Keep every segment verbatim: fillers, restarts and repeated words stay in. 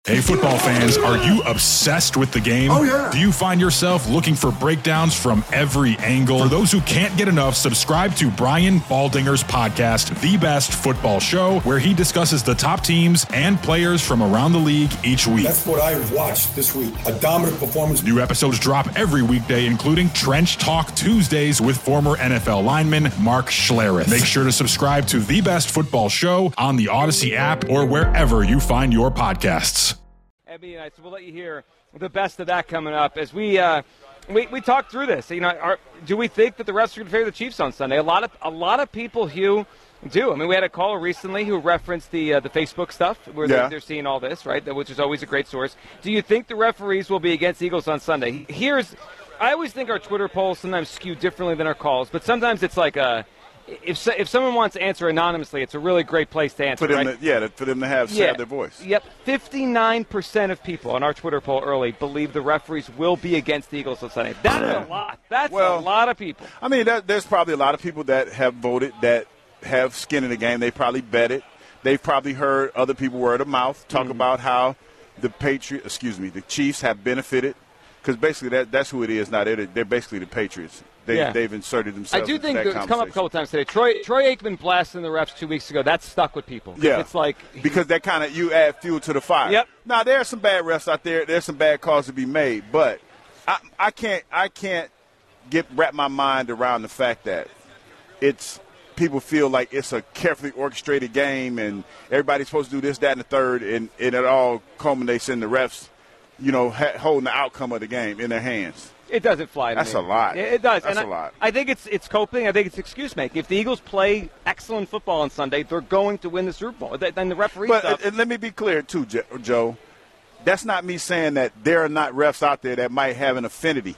Hey, football fans, are you obsessed with the game? Oh, yeah. Do you find yourself looking for breakdowns from every angle? For those who can't get enough, subscribe to Brian Baldinger's podcast, The Best Football Show, where he discusses the top teams and players from around the league each week. That's what I watched this week. A dominant performance. New episodes drop every weekday, including Trench Talk Tuesdays with former N F L lineman Mark Schlereth. Make sure to subscribe to The Best Football Show on the Odyssey app or wherever you find your podcasts. Ebby and I, so we'll let you hear the best of that coming up as we uh, we we talk through this. You know, are, do we think that the refs are going to favor the Chiefs on Sunday? A lot of a lot of people, Hugh, do. I mean, we had a caller recently who referenced the uh, the Facebook stuff where yeah. they're, they're seeing all this, right? Which is always a great source. Do you think the referees will be against Eagles on Sunday? Here's, I always think our Twitter polls sometimes skew differently than our calls, but sometimes it's like a. If if someone wants to answer anonymously, it's a really great place to answer, for them right? to, yeah, for them to have, yeah. have their voice. Yep, fifty-nine percent of people on our Twitter poll early believe the referees will be against the Eagles on Sunday. That's yeah. a lot. That's well, a lot of people. I mean, that, there's probably a lot of people that have voted that have skin in the game. They probably bet it. They've probably heard other people word of mouth talk mm-hmm. about how the Patriots, excuse me, the Chiefs have benefited. Because basically that, that's who it is now. They're, they're basically the Patriots. They, yeah. They've inserted themselves. I do into think that it's come up a couple times today. Troy Troy Aikman blasting the refs two weeks ago. That stuck with people. Yeah, it's like because that kind of you add fuel to the fire. Yep. Now there are some bad refs out there. There's some bad calls to be made, but I, I can't I can't get wrap my mind around the fact that it's people feel like it's a carefully orchestrated game and everybody's supposed to do this, that, and the third, and, and it all culminates in the refs, you know, ha- holding the outcome of the game in their hands. It doesn't fly to That's me. a lot. It, it does. That's and a I, lot. I think it's it's coping. I think it's excuse making. If the Eagles play excellent football on Sunday, they're going to win the Super Bowl. Then the referee But stuff. and let me be clear, too, Joe. That's not me saying that there are not refs out there that might have an affinity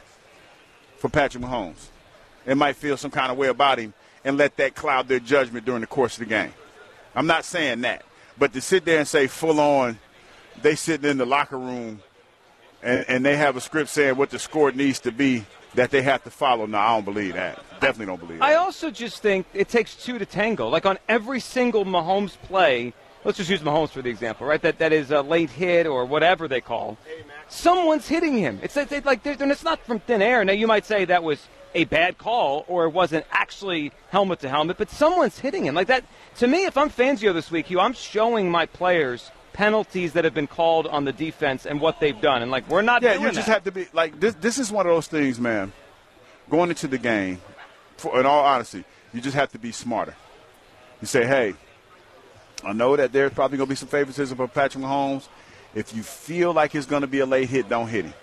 for Patrick Mahomes and might feel some kind of way about him and let that cloud their judgment during the course of the game. I'm not saying that. But to sit there and say full on, they sitting in the locker room and, and they have a script saying what the score needs to be that they have to follow. No, I don't believe that. Definitely don't believe that. I also just think it takes two to tango. Like on every single Mahomes play, let's just use Mahomes for the example, right? That that is a late hit or whatever they call. Someone's hitting him. It's, it's like they're, it's not from thin air. Now you might say that was a bad call or it wasn't actually helmet to helmet, but someone's hitting him. Like that, to me, if I'm Fangio this week, Hugh, I'm showing my players penalties that have been called on the defense and what they've done. And, like, we're not yeah, doing you just that. have to be, like, this This is one of those things, man, going into the game, for, in all honesty, you just have to be smarter. You say, hey, I know that there's probably going to be some favoritism for Patrick Mahomes. If you feel like it's going to be a late hit, don't hit him.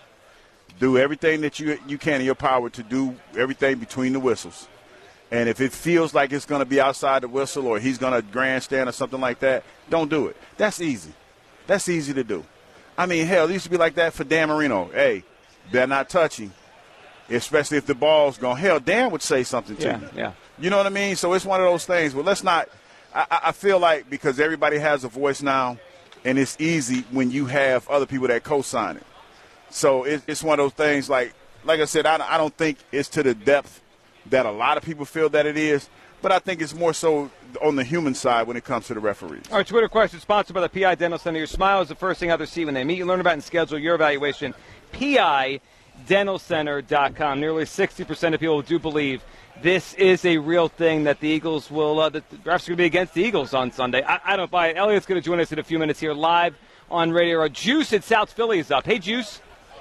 Do everything that you you can in your power to do everything between the whistles. And if it feels like it's going to be outside the whistle or he's going to grandstand or something like that, don't do it. That's easy. That's easy to do. I mean, hell, it used to be like that for Dan Marino. Hey, better not touch him, especially if the ball's gone. Hell, Dan would say something to yeah, you. Yeah. You know what I mean? So it's one of those things. But let's not I, – I feel like because everybody has a voice now and it's easy when you have other people that co-sign it. So it, it's one of those things like – like I said, I, I don't think it's to the depth that a lot of people feel that it is, but I think it's more so on the human side when it comes to the referees. Our Twitter question is sponsored by the P I Dental Center. Your smile is the first thing others see when they meet you. Learn about and schedule your evaluation. P I dental center dot com. Nearly sixty percent of people do believe this is a real thing that the Eagles will uh, – that the refs are going to be against the Eagles on Sunday. I, I don't buy it. Elliot's going to join us in a few minutes here live on Radio Row. Juice at South Philly is up. Hey, Juice.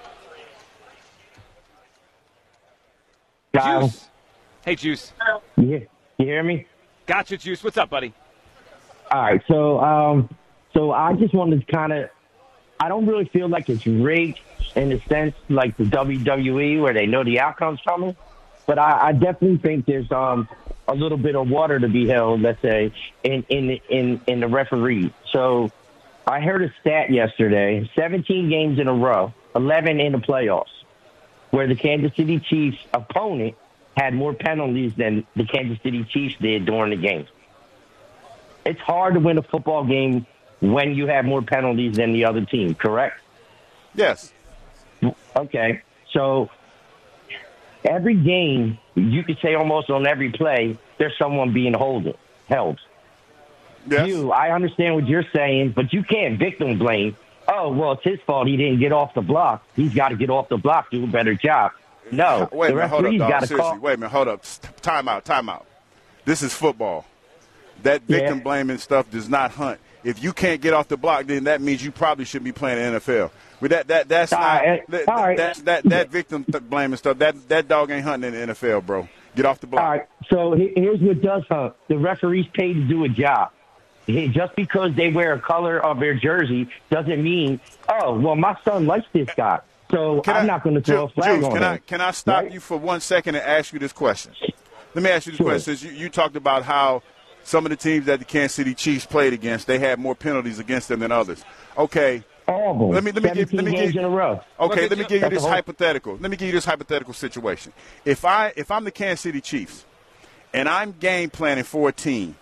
Kyle. Juice. Hey, Juice. Yeah, you hear me? Gotcha, Juice. What's up, buddy? All right, so um, so I just wanted to kind of – I don't really feel like it's rigged in the sense like the W W E where they know the outcome's coming, but I, I definitely think there's um a little bit of water to be held, let's say, in in in, in the referee. So I heard a stat yesterday, seventeen games in a row, eleven in the playoffs, where the Kansas City Chiefs opponent had more penalties than the Kansas City Chiefs did during the game. It's hard to win a football game when you have more penalties than the other team, correct? Yes. Okay. So every game, you could say almost on every play, there's someone being holding, held. Yes. You, I understand what you're saying, but you can't victim blame oh, well, it's his fault he didn't get off the block. He's got to get off the block, do a better job. No, wait a the minute, hold up, referee's dog. got to Seriously, call. wait a minute, hold up. Time out, time out. This is football. That victim Yeah. blaming stuff does not hunt. If you can't get off the block, then that means you probably shouldn't be playing in the N F L. But that that that's All not right, that, all right. that, that that victim th- blaming stuff. That that dog ain't hunting in the N F L, bro. Get off the block. All right, so he- here's what does hunt. The referee's paid to do a job. He- Just because they wear a color of their jersey doesn't mean, oh, well, my son likes this guy, so Can I'm I- not going to throw Juice, a flag Juice, on can him. I can I stop Right? you for one second and ask you this question? Let me ask you this Sure. question. Since you, you talked about how some of the teams that the Kansas City Chiefs played against, they had more penalties against them than others. Okay. All of them. Let me let me give let me games give in a row. Okay, Look, let me give you that's this the whole- hypothetical. Let me give you this hypothetical situation. If I if I'm the Kansas City Chiefs and I'm game planning for a team,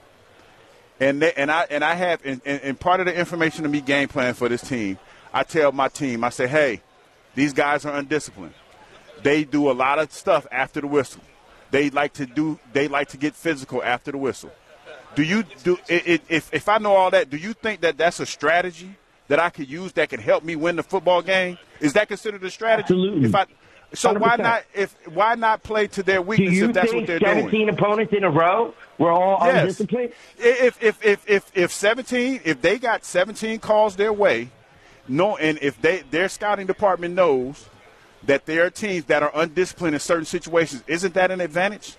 and they, and I and I have and, and, and part of the information of me game planning for this team, I tell my team, I say, hey, these guys are undisciplined. They do a lot of stuff after the whistle. They like to do they like to get physical after the whistle. Do you do it, it, if if I know all that, do you think that that's a strategy that I could use that could help me win the football game? Is that considered a strategy? Absolutely. If I so one hundred why percent. not if why not play to their Do weakness you if that's think what they're seventeen doing? opponents in a row were all Yes. undisciplined? If if if if if seventeen if they got seventeen calls their way, no, and if they their scouting department knows that there are teams that are undisciplined in certain situations, isn't that an advantage?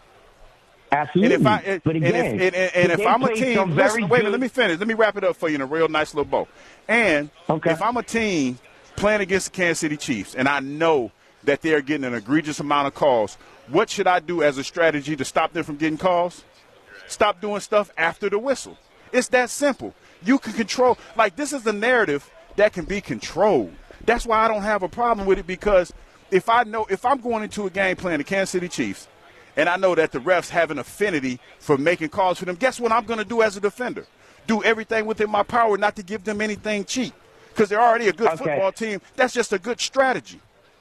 Absolutely. And if I and, but and again, if, and, and, and but if they I'm a played team, some listen, very wait a minute, good- let me finish. Let me wrap it up for you in a real nice little bow. And Okay. if I'm a team playing against the Kansas City Chiefs, and I know that they are getting an egregious amount of calls, what should I do as a strategy to stop them from getting calls? Stop doing stuff after the whistle. It's that simple. You can control. Like, this is the narrative that can be controlled. That's why I don't have a problem with it, because if I know, if I'm going into a game playing the Kansas City Chiefs, and I know that the refs have an affinity for making calls for them, guess what I'm going to do as a defender? Do everything within my power not to give them anything cheap, because they're already a good Okay. football team. That's just a good strategy.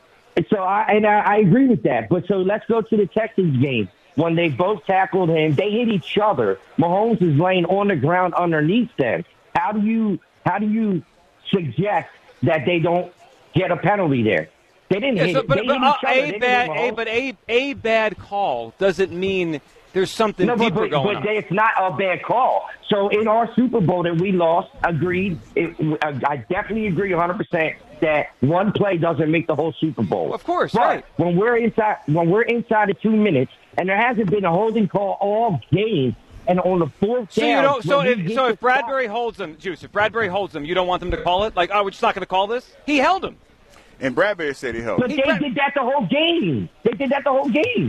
So I and I, I agree with that. But so let's go to the Texans game. When they both tackled him, they hit each other. Mahomes is laying on the ground underneath them. How do you how do you suggest that they don't get a penalty there? They didn't Yeah, hit so, it. but, They but hit uh, each other. They a didn't bad, hit a, Mahomes. but a a bad call doesn't mean there's something No, but, deeper but, going but on. they- it's not a bad call. So in our Super Bowl that we lost, agreed. It, I definitely agree one hundred percent that one play doesn't make the whole Super Bowl. Of course, but right. When we're inside, when we're inside of two minutes, and there hasn't been a holding call all game, and on the fourth So down, you don't. So when we if get so, the if Bradbury holds him, Juice. If Bradbury holds him, you don't want them to call it. Like, oh, we're just not going to call this. He held him. And Bradbury said he helped. But He they gra- did that the whole game. They did that the whole game.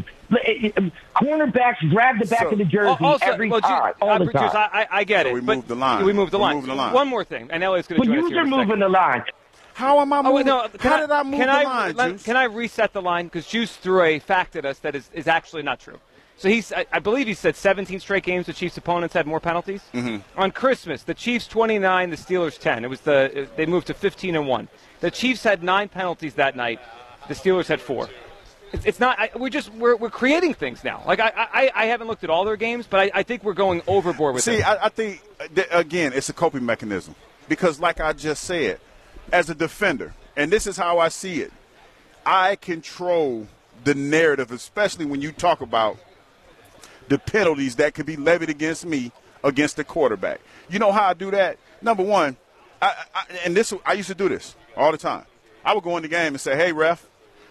Cornerbacks grab the back So- of the jersey also, every well, Ju- time, all uh, the Juice, time. I, I, I get So it. we but moved the line. We moved the We're line. moving the line. One more thing, and Elliot's going But to join us you're here in a second. moving the line. How am I Oh, moving? wait, no. How Can did I move can the I, line, let- Juice? Can I reset the line? Because Juice threw a fact at us that is, is actually not true. So he's, I, I believe he said seventeen straight games the Chiefs' opponents had more penalties. Mm-hmm. On Christmas, the Chiefs twenty-nine, the Steelers ten. It was the they moved to fifteen and one. The Chiefs had nine penalties that night. The Steelers had four. It's, it's not. I, we're just we're, we're creating things now. Like I, I I haven't looked at all their games, but I, I think we're going overboard with See, it. I, I think, that, again, it's a coping mechanism. Because, like I just said, as a defender, and this is how I see it, I control the narrative, especially when you talk about the penalties that could be levied against me against the quarterback. You know how I do that? Number one, I, I, and this I used to do this all the time. I would go in the game and say, hey, ref,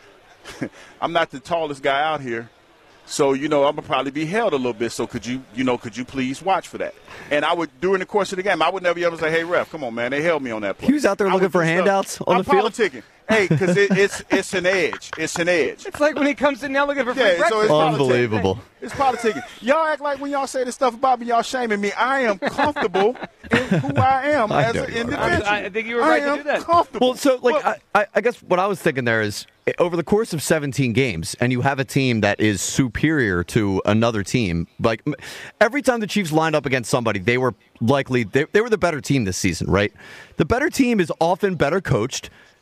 I'm not the tallest guy out here. So, you know, I'm going to probably be held a little bit. So could you, you know, could you please watch for that? And I would, during the course of the game, I would never be able to say, hey, ref, come on, man. They held me on that play. He was out there I looking would for do stuff. handouts on I'm the field? politicking. Hey, because it, it's it's an edge. It's an edge. It's like when he comes in now looking for free Yeah, so breakfast. it's politicking. Unbelievable. It's politicking. Y'all act like when y'all say this stuff about me, y'all shaming me. I am comfortable in who I am I as know an you are. individual. I- I think you were right to I am do that. comfortable. Well, so like Well, I, I guess what I was thinking there is over the course of seventeen games, and you have a team that is superior to another team. Like m- every time the Chiefs lined up against somebody, they were likely they, they were the better team this season, right? The better team is often better coached.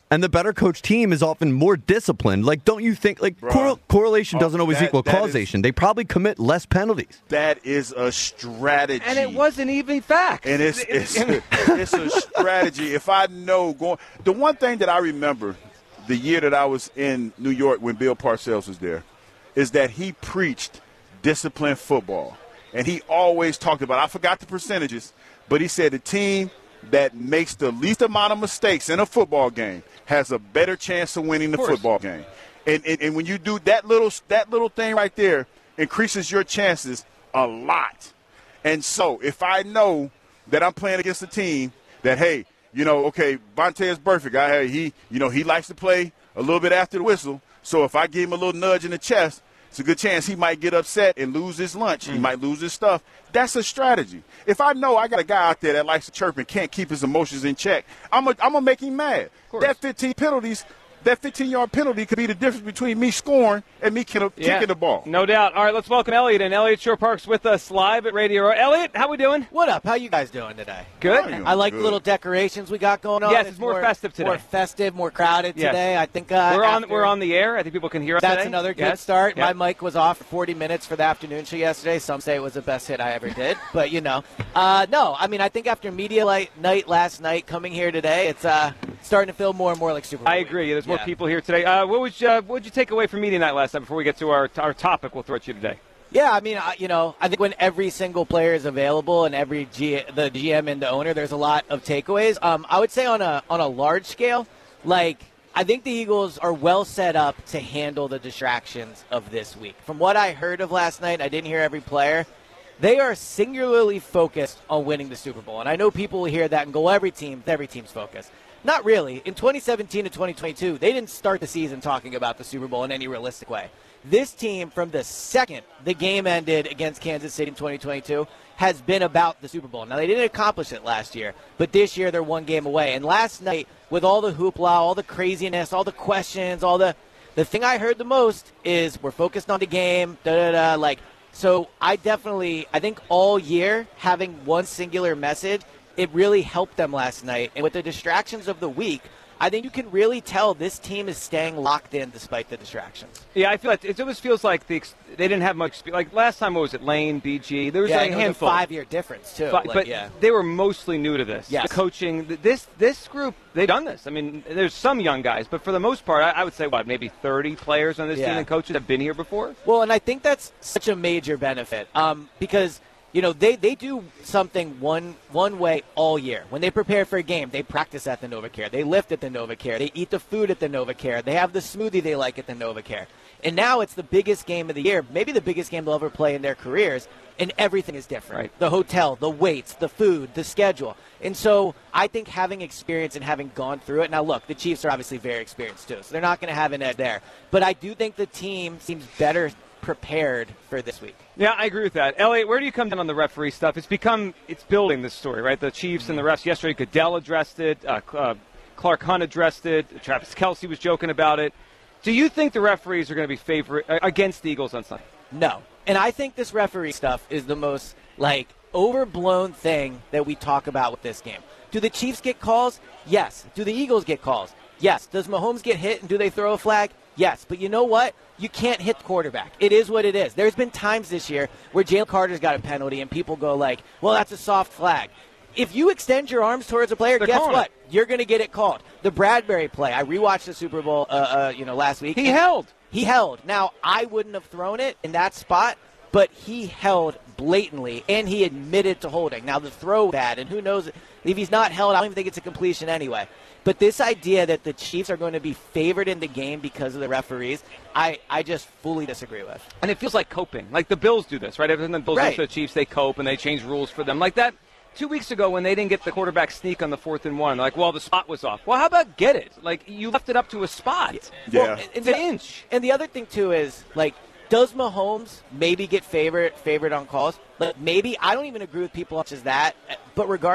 And the better coach team is often more disciplined. Like, don't you think, like, cor- correlation doesn't always that, equal that causation. Is, they probably commit less penalties. That is a strategy. And it wasn't even facts. And it's, it's, it's a strategy. If I know going – the one thing that I remember the year that I was in New York when Bill Parcells was there is that he preached disciplined football. And he always talked about – I forgot the percentages, but he said the team that makes the least amount of mistakes in a football game has a better chance of winning the of football game. And, and and when you do that little that little thing right there, increases your chances a lot. And so if I know that I'm playing against a team that, hey, you know, okay, Vontaze Burfict, I he you know he likes to play a little bit after the whistle. So if I give him a little nudge in the chest, it's a good chance he might get upset and lose his lunch. Mm. He might lose his stuff. That's a strategy. If I know I got a guy out there that likes to chirp and can't keep his emotions in check, I'm going to make him mad. That fifteen penalties, that fifteen-yard penalty could be the difference between me scoring and me kicking yeah, the ball. No doubt. All right, let's welcome Elliot. And Elliot Shore Park's with us live at Radio Row. Elliot, how we doing? What up? How you guys doing today? Good. I like good. the little decorations we got going on. Yes, it's, it's more, more festive today. More festive, more crowded yes. today. I think uh, we're on after, we're on the air. I think people can hear us That's today. another good yes. start. Yep. My mic was off for forty minutes for the afternoon show yesterday. Some say it was the best hit I ever did. But, you know, uh, no. I mean, I think after media light night last night, coming here today, it's uh, starting to feel more and more like Super Bowl I week. agree. There's more yeah. people here today. Uh, what was uh, what did you take away from media night last night before we get to our our topic we'll throw at you today? Yeah, I mean, I, you know, I think when every single player is available and every G, the G M and the owner, there's a lot of takeaways. Um, I would say on a on a large scale, like I think the Eagles are well set up to handle the distractions of this week. From what I heard of last night, I didn't hear every player. They are singularly focused on winning the Super Bowl, and I know people will hear that and go, every team, every team's focused. Not really. In twenty seventeen to twenty twenty-two, they didn't start the season talking about the Super Bowl in any realistic way. This team, from the second the game ended against Kansas City in twenty twenty-two, has been about the Super Bowl. Now, they didn't accomplish it last year, but this year they're one game away. And last night, with all the hoopla, all the craziness, all the questions, all the the thing I heard the most is we're focused on the game, da-da-da, like, so I definitely, I think all year having one singular message, it really helped them last night. And with the distractions of the week, I think you can really tell this team is staying locked in despite the distractions. Yeah, I feel like it always feels like the they didn't have much. Like last time, what was it? Lane, B G. There was yeah, like a handful. A five-year difference too. Five, like, but yeah. they were mostly new to this. Yes. The coaching. This this group, they've done this. I mean, there's some young guys, but for the most part, I, I would say what maybe thirty players on this yeah. team and coaches have been here before. Well, and I think that's such a major benefit um, because. You know, they, they do something one one way all year. When they prepare for a game, they practice at the NovaCare. They lift at the NovaCare. They eat the food at the NovaCare. They have the smoothie they like at the NovaCare. And now it's the biggest game of the year, maybe the biggest game they'll ever play in their careers, and everything is different. Right. The hotel, the weights, the food, the schedule. And so I think having experience and having gone through it, now look, the Chiefs are obviously very experienced too, so they're not going to have an edge there. But I do think the team seems better prepared for this week. Yeah, I agree with that. Elliot, where do you come down on the referee stuff? It's become, it's building this story, right? The Chiefs and the refs. Yesterday, Goodell addressed it. Uh, uh, Clark Hunt addressed it. Travis Kelce was joking about it. Do you think the referees are going to be favorite uh, against the Eagles on Sunday? No. And I think this referee stuff is the most, like, overblown thing that we talk about with this game. Do the Chiefs get calls? Yes. Do the Eagles get calls? Yes. Does Mahomes get hit and do they throw a flag? Yes. But you know what? You can't hit the quarterback. It is what it is. There's been times this year where Jalen Carter's got a penalty and people go like, well, that's a soft flag. If you extend your arms towards a player, They're guess what? it. You're going to get it called. The Bradbury play, I rewatched the Super Bowl uh, uh, you know, last week. He held. He held. Now, I wouldn't have thrown it in that spot, but he held blatantly, and he admitted to holding. Now, the throw bad, and who knows if he's not held, I don't even think it's a completion anyway. But this idea that the Chiefs are going to be favored in the game because of the referees, I, I just fully disagree with. And it feels like coping. Like the Bills do this, right? Every time the Bills Right. lose to the Chiefs, they cope and they change rules for them. Like that two weeks ago when they didn't get the quarterback sneak on the fourth and one. Like, well, the spot was off. Well, how about get it? Like, you left it up to a spot. Yeah. Well, and It's the, an inch. And the other thing, too, is, like, does Mahomes maybe get favored, favored on calls? Like, maybe. I don't even agree with people such as that. But regardless,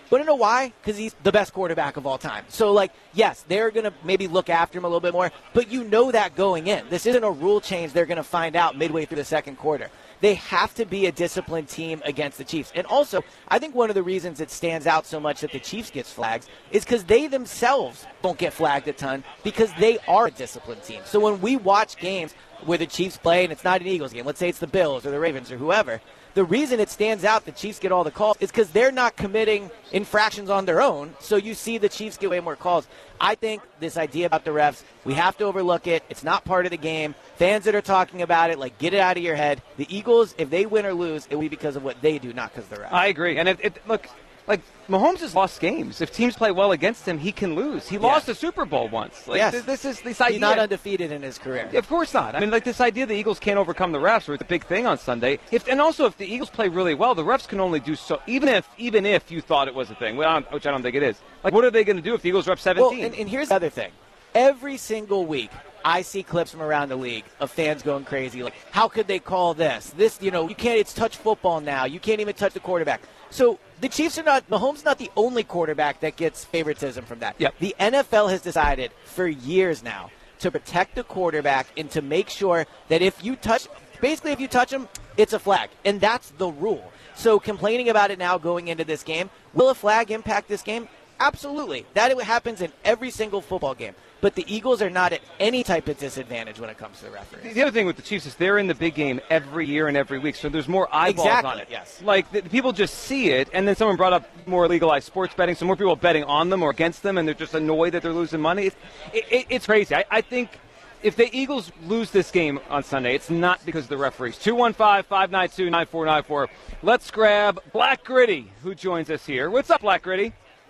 Want to know why? Because he's the best quarterback of all time. So, like, yes, they're going to maybe look after him a little bit more, but you know that going in. This isn't a rule change they're going to find out midway through the second quarter. They have to be a disciplined team against the Chiefs. And also, I think one of the reasons it stands out so much that the Chiefs gets flags is because they themselves don't get flagged a ton because they are a disciplined team. So when we watch games where the Chiefs play and it's not an Eagles game, let's say it's the Bills or the Ravens or whoever, the reason it stands out the Chiefs get all the calls is because they're not committing infractions on their own, so you see the Chiefs get way more calls. I think this idea about the refs, we have to overlook it. It's not part of the game. Fans that are talking about it, like, get it out of your head. The Eagles, if they win or lose, it will be because of what they do, not because of the refs. I agree. And, it, it, look, like, Mahomes has lost games. If teams play well against him, he can lose. He yeah. lost a Super Bowl once. Like, yes. th- this is this idea. He's not undefeated in his career. Of course not. I mean, like, this idea the Eagles can't overcome the refs, or it's a big thing on Sunday. If and also, if the Eagles play really well, the refs can only do so. Even if even if you thought it was a thing, which I don't think it is. Like, what are they going to do if the Eagles rep seventeen? Well, and, and here's the other thing. Every single week, I see clips from around the league of fans going crazy. Like, how could they call this? This, you know, you can't. It's touch football now. You can't even touch the quarterback. So the Chiefs are not, Mahomes is not the only quarterback that gets favoritism from that. Yep. The N F L has decided for years now to protect the quarterback and to make sure that if you touch, basically if you touch him, it's a flag. And that's the rule. So complaining about it now going into this game, will a flag impact this game? Absolutely. That happens in every single football game. But the Eagles are not at any type of disadvantage when it comes to the referees. The other thing with the Chiefs is they're in the big game every year and every week, so there's more eyeballs exactly, on it. Yes. Like, the, people just see it, and then someone brought up more legalized sports betting, so more people are betting on them or against them, and they're just annoyed that they're losing money. It's, it, it, it's crazy. I, I think if the Eagles lose this game on Sunday, it's not because of the referees. two one five, five nine two, nine four nine four. Let's grab Black Gritty, who joins us here. What's up, Black Gritty?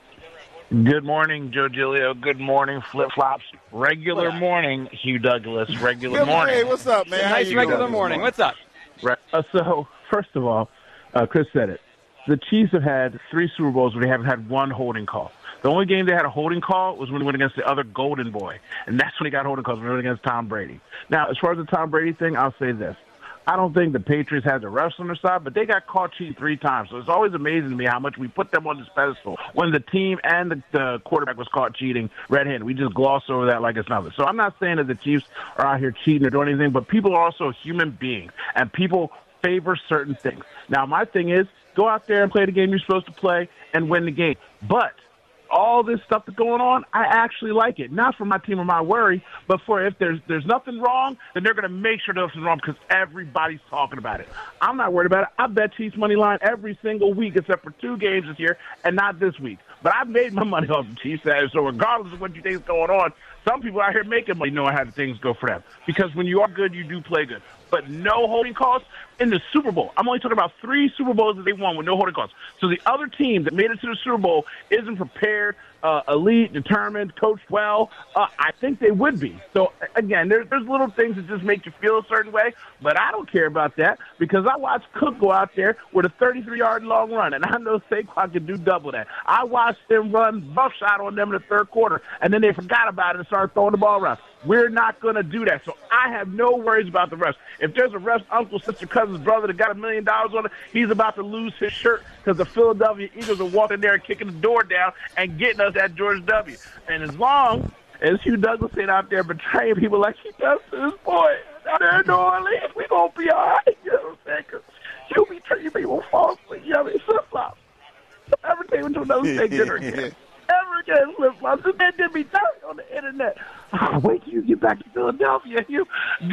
Good morning, Joe Giglio. Good morning, Flip Flops. Regular morning, Hugh Douglas. Regular Good morning. Hey, what's up, man? Nice regular morning. morning. What's up? Right. Uh, so, first of all, uh, Chris said it. The Chiefs have had three Super Bowls where they haven't had one holding call. The only game they had a holding call was when they went against the other Golden Boy, and that's when he got holding calls, when they went against Tom Brady. Now, as far as the Tom Brady thing, I'll say this. I don't think the Patriots had the refs on their side, but they got caught cheating three times. So it's always amazing to me how much we put them on this pedestal when the team and the, the quarterback was caught cheating red-handed. We just gloss over that like it's nothing. So I'm not saying that the Chiefs are out here cheating or doing anything, but people are also human beings, and people favor certain things. Now, my thing is, go out there and play the game you're supposed to play and win the game. But all this stuff that's going on, I actually like it. Not for my team or my worry, but for if there's there's nothing wrong, then they're going to make sure there's nothing wrong because everybody's talking about it. I'm not worried about it. I bet Chiefs money line every single week except for two games this year and not this week. But I've made my money off the Chiefs, so regardless of what you think is going on, some people out here making money knowing how things go for them. Because when you are good, you do play good. But no holding calls in the Super Bowl. I'm only talking about three Super Bowls that they won with no holding calls. So the other team that made it to the Super Bowl isn't prepared, uh, elite, determined, coached well. Uh, I think they would be. So, again, there, there's little things that just make you feel a certain way, but I don't care about that because I watched Cook go out there with a thirty-three-yard long run, and I know Saquon can do double that. I watched them run buff shot on them in the third quarter, and then they forgot about it and started throwing the ball around. We're not going to do that. So I have no worries about the refs. If there's a ref's uncle, sister, cousin's brother that got a million dollars on it, he's about to lose his shirt because the Philadelphia Eagles are walking there and kicking the door down and getting us at George W. And as long as Hugh Douglas ain't out there betraying people like he does to his boy out there in New Orleans, we're going to be all right. You know what I'm saying? Because he'll be treating people falsely. You know what I mean? Flip-flops. Ever take him to another state dinner again. Ever again, flip-flops. This man did me dirty on the internet. Oh, wait till you get back to Philadelphia. You go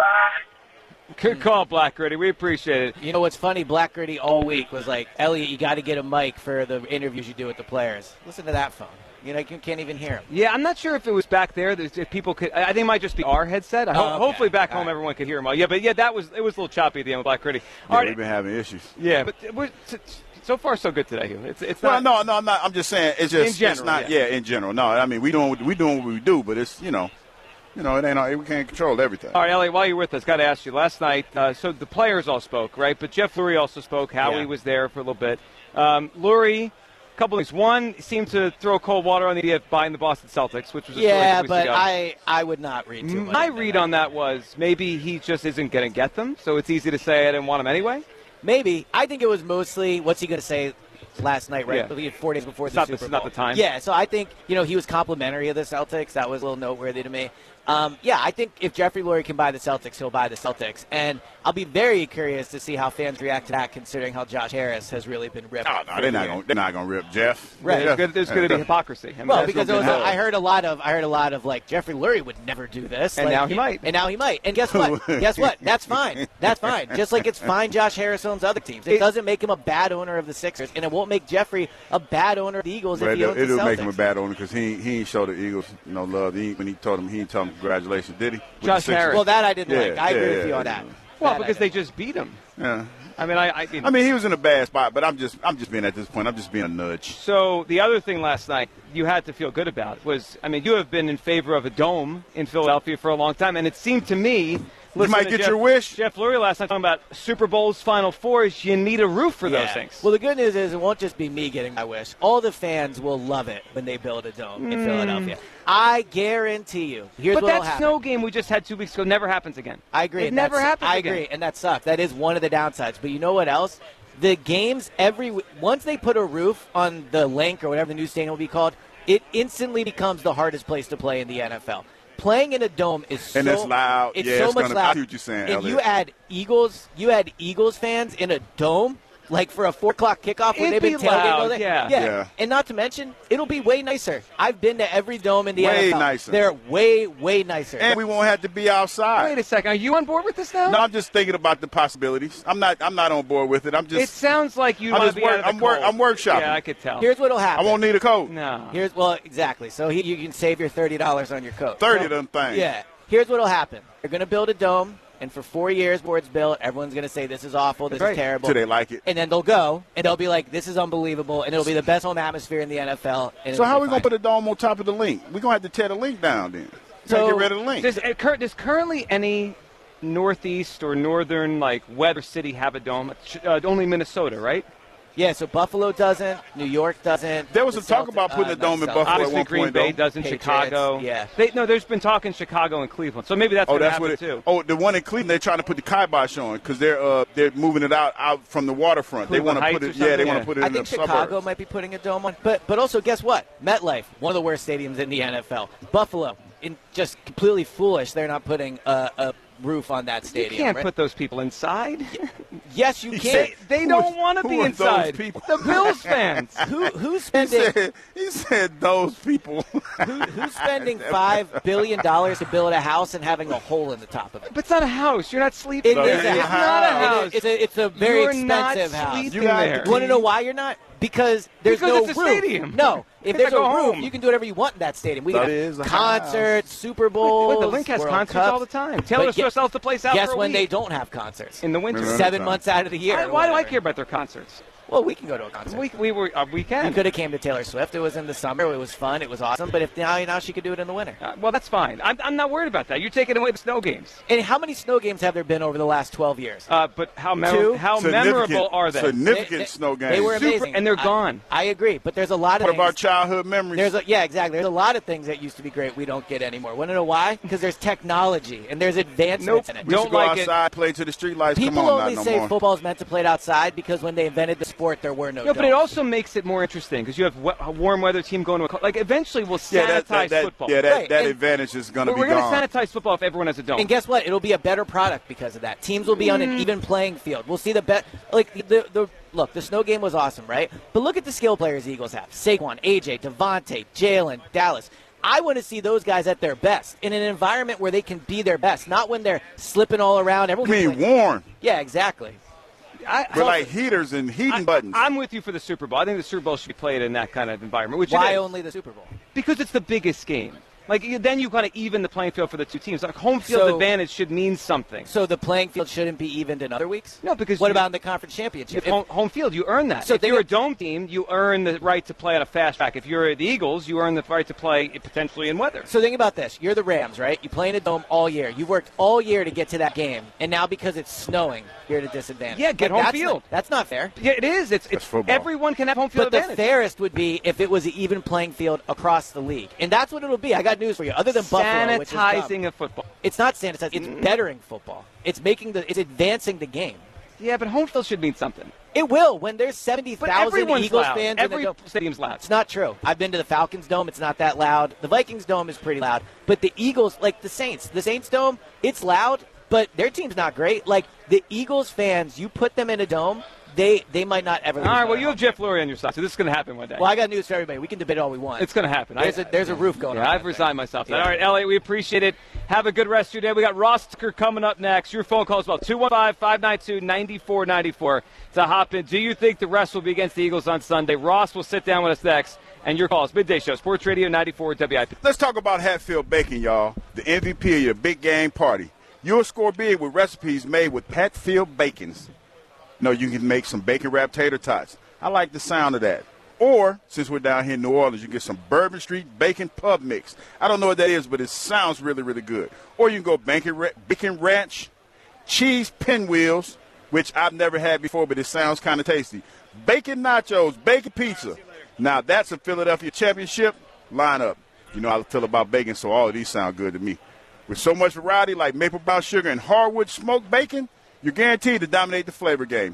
back. Good call, Black Gritty. We appreciate it. You know what's funny? Black Gritty all week was like, Elliot, you got to get a mic for the interviews you do with the players. Listen to that phone. You know, you can't even hear him. Yeah, I'm not sure if it was back there. If people could, I think it might just be our headset. I ho- Oh, okay. Hopefully, back All home, right. everyone could hear him. Yeah, but yeah, that was it was a little choppy at the end with Black Gritty. Yeah, All right. we've been having issues. Yeah, but we're, so far so good today. It's it's Well, not. no, no, I'm not. I'm just saying it's just In general, it's not. yeah. Yeah. in general. No, I mean we doing we doing what we do, but it's you know, you know, it ain't we can't control everything. All right, Elliot, while you're with us, got to ask you. Last night, uh, so the players all spoke, right? But Jeff Lurie also spoke. Howie Yeah. was there for a little bit. Um, Lurie, a couple of things. One, seemed to throw cold water on the idea of buying the Boston Celtics, which was a story Yeah, two weeks but ago. I, I would not read too much. My into read that. on that was maybe he just isn't going to get them, so it's easy to say I didn't want him anyway. Maybe. I think it was mostly, what's he going to say? last night, right? Yeah. I believe four days before It's the not Super the- Bowl. not the time. Yeah, so I think, you know, he was complimentary of the Celtics. That was a little noteworthy to me. Um, yeah, I think if Jeffrey Lurie can buy the Celtics, he'll buy the Celtics. And I'll be very curious to see how fans react to that, considering how Josh Harris has really been ripped. Oh, no, they're not gonna, they're not gonna rip Jeff. Right. There's good- there's going to be hypocrisy. I mean, well, that's because no it was good. a, I heard a lot of I heard a lot of like Jeffrey Lurie would never do this, And like, now he might. and now he might. And guess what? guess what? That's fine. That's fine. Just like it's fine Josh Harris owns other teams. It, It- doesn't make him a bad owner of the Sixers, and it won't make Jeffrey a bad owner of the Eagles But if he it'll, owns the it'll Celtics. make him a bad owner because he he ain't show the Eagles no love. He, when he told him, he didn't tell him congratulations, did he? With the Josh Sixers? Harris. Well, that I didn't Yeah, like. I agree yeah, with you yeah, on yeah. that. Well, That I because they didn't. just beat him. Yeah. I mean, I, I, mean, I mean, he was in a bad spot, but I'm just I'm just being at this point. I'm just being a nudge. So the other thing last night you had to feel good about was, I mean, you have been in favor of a dome in Philadelphia for a long time, and it seemed to me. You might to get Jeff, your wish. Jeff Lurie last night talking about Super Bowls, Final Fours. You need a roof for those Yeah. things. Well, the good news is it won't just be me getting my wish. All the fans will love it when they build a dome in Philadelphia. I guarantee you. Here's but what'll that happen. snow game we just had two weeks ago never happens again. I agree. It and never that's- happens I again. agree, and that sucks. That is one of the downsides. But you know what else? The games every w- once they put a roof on the link or whatever the new stadium will be called, it instantly becomes the hardest place to play in the N F L. Playing in a dome is so And it's loud. It's Yeah, so it's much gonna- I loud. see what you're saying, If Elliot. you add Eagles, you add Eagles fans in a dome. Like for a four o'clock kickoff when It'd they've been be tailgating loud, all day. yeah. yeah. Yeah. And not to mention, it'll be way nicer. I've been to every dome in the Way N F L. nicer. They're way, way nicer. And we won't have to be outside. Wait a second. Are you on board with this now? No, I'm just thinking about the possibilities. I'm not. I'm not on board with it. I'm just. It sounds like you I'm want just to be work- out of the I'm work- cold. I'm workshopping. Yeah, I could tell. Here's what'll I happen. won't need a coat. no. Here's well, exactly. So he, you can save your thirty dollars on your coat. Thirty So- of them things. Yeah. Here's what'll happen. They're going to build a dome, and for four years before it's built, everyone's going to say this is awful, this That's is right. terrible. So they like it. And then they'll go, and they'll be like, this is unbelievable, and it'll be the best home atmosphere in the N F L. And So it'll how be are we gonna fine. put a dome on top of the link? We're gonna have to tear the link down then. So- So get rid of the link. Does, uh, cur- does currently any northeast or northern like weather city have a dome? Uh, only Minnesota, right? Yeah, so Buffalo doesn't, New York doesn't. There was the some talk Celtic- about putting uh, a dome in not Buffalo Celtics. at Obviously, one Green point, Bay though. does in Patriots, Chicago. yeah. They, no, there's been talk in Chicago and Cleveland, so maybe that's Oh, going to that's happen what it. too. Oh, the one in Cleveland, they're trying to put the kibosh on because they're uh they're moving it out out from the waterfront. Cleveland they want to Heights put or it. Yeah, they something? want Yeah. to put it I in think the Chicago suburbs. might be putting a dome on. But but also, guess what? MetLife, one of the worst stadiums in the N F L. Buffalo, in just completely foolish. They're not putting a, a roof on that You stadium. can't right? put those people inside. Yes, you can. They, they Who don't are- want to who be are inside. those people? The Bills fans. Who who's He spending said, he said those people. who, who's spending five billion dollars to build a house and having a hole in the top of it? But it's not a house. You're not sleeping It there. is a It's house. not a house. It's a, it's a very You're not expensive house. sleeping You got- there. You want to know why you're not? Because there's Because no it's a roof. stadium. No, if It's there's like a a roof, home. you can do whatever you want in that stadium. We That got is a concerts, Super Bowls. Wait, the Link has World concerts Cups. all the time. Taylor But Swift gue- sells the place out Guess for a when they week. don't have concerts? In the winter. Remember? Seven time. months out of the year. Why, or why do I whatever. care about their concerts? Well, we can go to a concert. We, we were uh, we We can. could have came to Taylor Swift. It was in the summer. It was fun. It was awesome. But if now now she could do it in the winter. Uh, well, that's fine. I'm, I'm not worried about that. You're taking away the snow games. And how many snow games have there been over the last twelve years? Uh, but how, mem- Two. how Significant- memorable are they? Significant They- they- snow games. They were Super- amazing, and they're I- gone. I, agree, but there's a lot of What things. about childhood memories? There's a, yeah, exactly. There's a lot of things that used to be great we don't get anymore. Want to know why? Because there's technology and there's advancements Nope. in it. we used don't to go like it. outside, play to the street lights. People Come on, only not no say more. football's meant to play it outside because when they invented the sport, there were no. No, but it domes. also makes it more interesting because you have we- a warm weather team going to a co- like. Eventually, we'll sanitize Yeah, that, that, that, football. yeah, that, Right, that and- advantage is going to we're be we're going gone. to sanitize football if everyone has a dome. And guess what? It'll be a better product because of that. Teams will be on Mm. an even playing field. We'll see the bet. Like the the look, the snow game was awesome, right? But look at the skill players the Eagles have: Saquon, A J, Devontae, Jalen, Dallas. I want to see those guys at their best in an environment where they can be their best, not when they're slipping all around. I Everyone mean, warm. yeah, exactly. I, We're like heaters and heating I, buttons. I'm with you for the Super Bowl. I think the Super Bowl should be played in that kind of environment. Which it Why is. only the Super Bowl? Because it's the biggest game. Like you- then you kind of even the playing field for the two teams. Like home field So- advantage should mean something. So the playing field shouldn't be evened in other weeks? No, because what you- about in the conference championship? If home, home field, you earn that. So if they you're a got- dome team, you earn the right to play on a fast track. If you're the Eagles, you earn the right to play potentially in weather. So think about this. You're the Rams, right? You play in a dome all year. You worked all year to get to that game, and now because it's snowing, you're at a disadvantage. Yeah, get Like, home that's field. Not, that's not fair. Yeah, it is. It's, it's football. everyone can have home field But the advantage. fairest would be if it was an even playing field across the league. And that's what it'll be. I got news for you. Other than Buffalo, which is dumb. Sanitizing of football. It's not sanitizing. It's bettering football. It's making the. It's advancing the game. Yeah, but home field should mean something. It will. When there's seventy But thousand everyone's Eagles loud. fans Every in the dome. stadium's loud. It's not true. I've been to the Falcons Dome. It's not that loud. The Vikings Dome is pretty loud. But the Eagles, like the Saints, the Saints Dome, it's loud, but their team's not great. Like the Eagles fans, you put them in a dome, they they might not ever lose. All right, well, their you have Jeff Lurie on your side, so this is going to happen one day. Well, I got news for everybody. We can debate all we want. It's going to happen. There's, I, a, there's a roof going yeah, on. I've resigned myself to that. Yeah. All right, Elliot, we appreciate it. Have a good rest of your day. We got Ross Tucker coming up next. Your phone call is about two one five, five nine two, nine four nine four to hop in. Do you think the rest will be against the Eagles on Sunday? Ross will sit down with us next. And your calls, Midday Show, Sports Radio ninety-four W I P. Let's talk about Hatfield Bacon, y'all. The M V P of your big game party. You'll score big with recipes made with Hatfield Bacons. You know, you can make some bacon-wrapped tater tots. I like the sound of that. Or, since we're down here in New Orleans, you get some Bourbon Street Bacon Pub Mix. I don't know what that is, but it sounds really, really good. Or you can go Bacon, bacon Ranch, Cheese Pinwheels, which I've never had before, but it sounds kind of tasty. Bacon Nachos, Bacon Pizza. Now, that's a Philadelphia championship lineup. You know how I feel about bacon, so all of these sound good to me. With so much variety like maple brown sugar and hardwood smoked bacon, you're guaranteed to dominate the flavor game.